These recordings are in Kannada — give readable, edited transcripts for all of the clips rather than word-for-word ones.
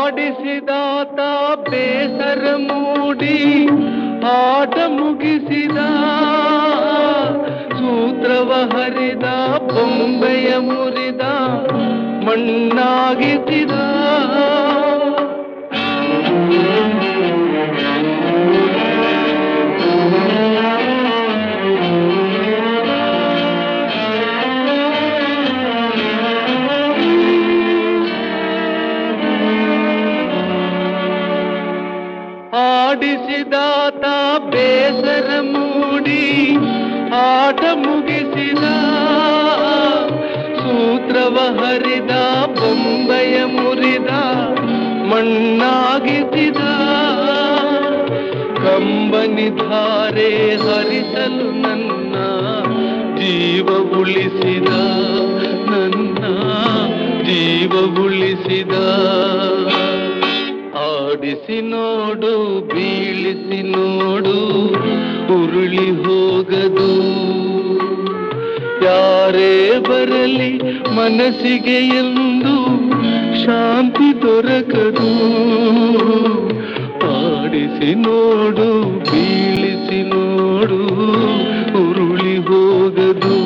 ಆಡಿಸಿದಾತ ಬೇಸರ ಮೂಡಿ ಆಟ ಮುಗಿಸಿದ, ಸೂತ್ರವ ಹರಿದ ಬೊಂಬೆಯ ಮುರಿದ ಮಣ್ಣಾಗಿಸಿದ. ಆಡಿಸಿದಾತ ಬೇಸರ ಮೂಡಿ ಆಟ ಮುಗಿಸಿದ, ಸೂತ್ರವ ಹರಿದ ಬೊಂಬೆಯ ಮುರಿದ ಮಣ್ಣಾಗಿಸಿದ. ಕಂಬನಿ ಧಾರೆ ಹರಿಸಲು ನನ್ನ ಜೀವ ಉಳಿಸಿದ, ನನ್ನ ಜೀವ ಉಳಿಸಿದ. ಆಡಿಸಿ ನೋಡು ಬೀಳಿಸಿ ನೋಡು ಉರುಳಿ ಹೋಗದು, ಯಾರೇ ಬರಲಿ ಮನಸ್ಸಿಗೆ ಎಂದು ಶಾಂತಿ ದೊರಕದು. ಆಡಿಸಿ ನೋಡು ಬೀಳಿಸಿ ನೋಡು ಉರುಳಿ ಹೋಗದು,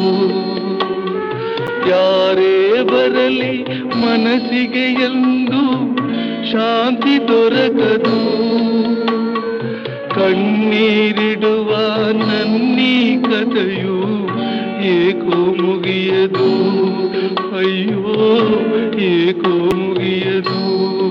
ಯಾರೇ ಬರಲಿ ಮನಸ್ಸಿಗೆ ಎಂದು ಶಾಂತಿ ದೊರಕದು. ಕಣ್ಣೀರಿಡುವ ನನ್ನೀ ಕಥೆಯು ಏಕೋ ಮುಗಿಯದು, ಅಯ್ಯೋ ಏಕೋ ಮುಗಿಯದು.